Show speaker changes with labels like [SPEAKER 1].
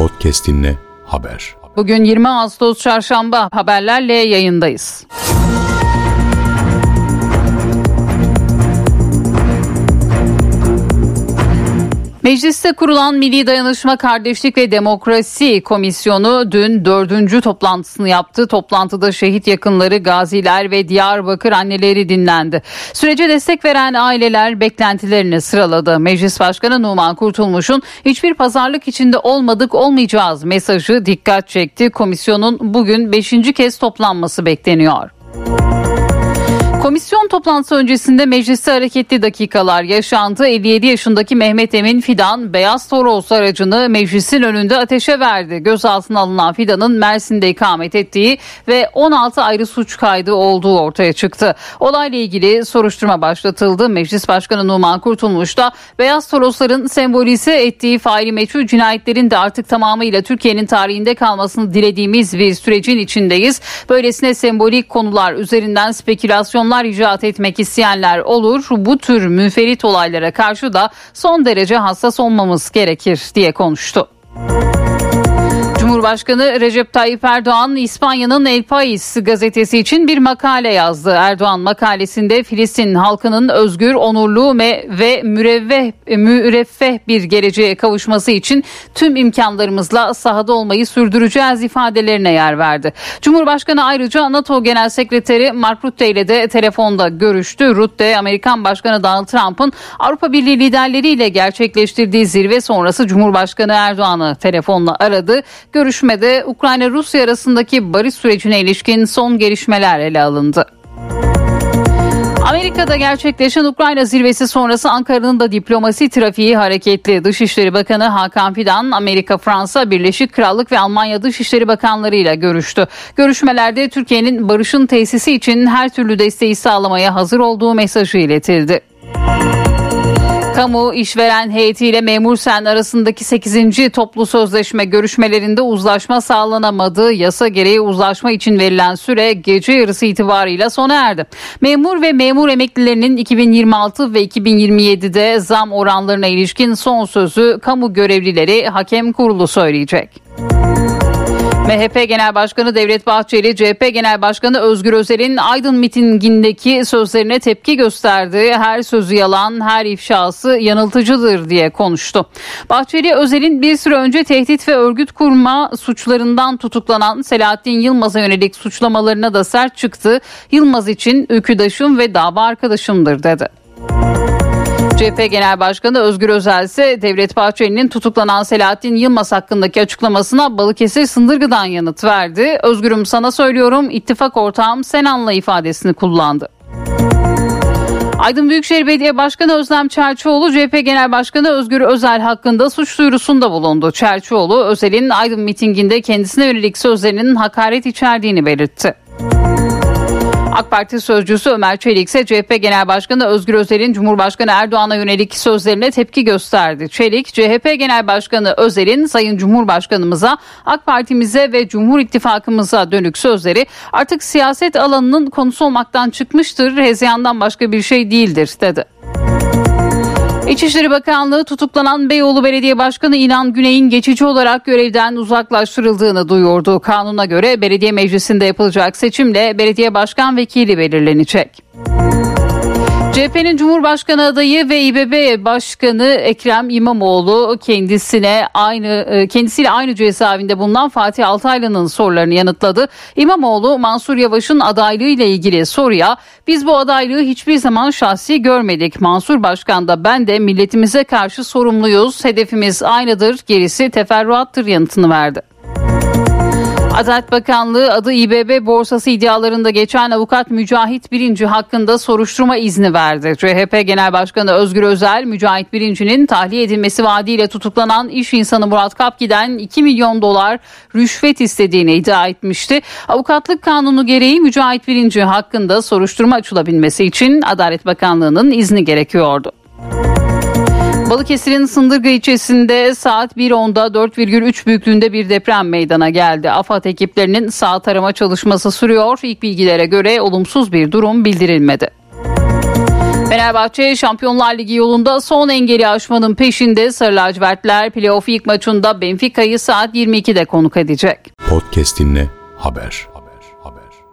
[SPEAKER 1] Podcast dinle, haber.
[SPEAKER 2] Bugün 20 Ağustos Çarşamba, haberlerle yayındayız. Mecliste kurulan Milli Dayanışma, Kardeşlik ve Demokrasi Komisyonu dün 4. toplantısını yaptı. Toplantıda şehit yakınları, gaziler ve Diyarbakır anneleri dinlendi. Sürece destek veren aileler beklentilerini sıraladı. Meclis Başkanı Numan Kurtulmuş'un hiçbir pazarlık içinde olmadık, olmayacağız mesajı dikkat çekti. Komisyonun bugün 5. kez toplanması bekleniyor. Komisyon toplantısı öncesinde mecliste hareketli dakikalar yaşandı. 57 yaşındaki Mehmet Emin Fidan, Beyaz Toros aracını meclisin önünde ateşe verdi. Gözaltına alınan Fidan'ın Mersin'de ikamet ettiği ve 16 ayrı suç kaydı olduğu ortaya çıktı. Olayla ilgili soruşturma başlatıldı. Meclis Başkanı Numan Kurtulmuş da Beyaz Torosların sembolize ettiği faili meçhul cinayetlerin de artık tamamıyla Türkiye'nin tarihinde kalmasını dilediğimiz bir sürecin içindeyiz. Böylesine sembolik konular üzerinden spekülasyonlar icat etmek isteyenler olur. Bu tür müferit olaylara karşı da son derece hassas olmamız gerekir diye konuştu. Cumhurbaşkanı Recep Tayyip Erdoğan, İspanya'nın El País gazetesi için bir makale yazdı. Erdoğan makalesinde Filistin halkının özgür, onurlu ve müreffeh bir geleceğe kavuşması için tüm imkanlarımızla sahada olmayı sürdüreceğiz ifadelerine yer verdi. Cumhurbaşkanı ayrıca NATO Genel Sekreteri Mark Rutte ile de telefonda görüştü. Rutte, Amerikan Başkanı Donald Trump'ın Avrupa Birliği liderleriyle gerçekleştirdiği zirve sonrası Cumhurbaşkanı Erdoğan'ı telefonla aradı. Görüşmede Ukrayna-Rusya arasındaki barış sürecine ilişkin son gelişmeler ele alındı. Amerika'da gerçekleşen Ukrayna zirvesi sonrası Ankara'nın da diplomasi trafiği hareketli. Dışişleri Bakanı Hakan Fidan, Amerika, Fransa, Birleşik Krallık ve Almanya Dışişleri Bakanlarıyla görüştü. Görüşmelerde Türkiye'nin barışın tesisi için her türlü desteği sağlamaya hazır olduğu mesajı iletildi. Kamu işveren heyetiyle Memur Sen arasındaki 8. toplu sözleşme görüşmelerinde uzlaşma sağlanamadı. Yasa gereği uzlaşma için verilen süre gece yarısı itibarıyla sona erdi. Memur ve memur emeklilerinin 2026 ve 2027'de zam oranlarına ilişkin son sözü kamu görevlileri hakem kurulu söyleyecek. MHP Genel Başkanı Devlet Bahçeli, CHP Genel Başkanı Özgür Özel'in Aydın mitingindeki sözlerine tepki gösterdi. Her sözü yalan, her ifşası yanıltıcıdır diye konuştu. Bahçeli, Özel'in bir süre önce tehdit ve örgüt kurma suçlarından tutuklanan Selahattin Yılmaz'a yönelik suçlamalarına da sert çıktı. Yılmaz için ülküdaşım ve dava arkadaşımdır dedi. CHP Genel Başkanı Özgür Özel ise Devlet Bahçeli'nin tutuklanan Selahattin Yılmaz hakkındaki açıklamasına Balıkesir Sındırgı'dan yanıt verdi. Özgürüm sana söylüyorum, ittifak ortağım sen anla ifadesini kullandı. Aydın Büyükşehir Belediye Başkanı Özlem Çerçioğlu, CHP Genel Başkanı Özgür Özel hakkında suç duyurusunda bulundu. Çerçioğlu, Özel'in Aydın mitinginde kendisine yönelik sözlerinin hakaret içerdiğini belirtti. AK Parti sözcüsü Ömer Çelik ise CHP Genel Başkanı Özgür Özel'in Cumhurbaşkanı Erdoğan'a yönelik sözlerine tepki gösterdi. Çelik, CHP Genel Başkanı Özel'in Sayın Cumhurbaşkanımıza, AK Parti'mize ve Cumhur İttifakımıza dönük sözleri artık siyaset alanının konusu olmaktan çıkmıştır, hezeyandan başka bir şey değildir dedi. İçişleri Bakanlığı tutuklanan Beyoğlu Belediye Başkanı İnan Güney'in geçici olarak görevden uzaklaştırıldığını duyurdu. Kanuna göre belediye meclisinde yapılacak seçimle belediye başkan vekili belirlenecek. CHP'nin Cumhurbaşkanı adayı ve İBB Başkanı Ekrem İmamoğlu kendisiyle aynı cezaevinde bulunan Fatih Altaylı'nın sorularını yanıtladı. İmamoğlu, Mansur Yavaş'ın adaylığı ile ilgili soruya "Biz bu adaylığı hiçbir zaman şahsi görmedik. Mansur Başkan da ben de milletimize karşı sorumluyuz. Hedefimiz aynıdır. Gerisi teferruattır" yanıtını verdi. Adalet Bakanlığı adı İBB borsası iddialarında geçen avukat Mücahit Birinci hakkında soruşturma izni verdi. CHP Genel Başkanı Özgür Özel, Mücahit Birinci'nin tahliye edilmesi vaadiyle tutuklanan iş insanı Murat Kapki'den 2 milyon dolar rüşvet istediğini iddia etmişti. Avukatlık kanunu gereği Mücahit Birinci hakkında soruşturma açılabilmesi için Adalet Bakanlığı'nın izni gerekiyordu. Balıkesir'in Sındırgı ilçesinde saat 1.10'da 4,3 büyüklüğünde bir deprem meydana geldi. AFAD ekiplerinin saat arama çalışması sürüyor. İlk bilgilere göre olumsuz bir durum bildirilmedi. Fenerbahçe Şampiyonlar Ligi yolunda son engeli aşmanın peşinde. Sarı lacivertler playoff ilk maçında Benfica'yı saat 22'de konuk edecek.
[SPEAKER 1] Podcast dinle, haber.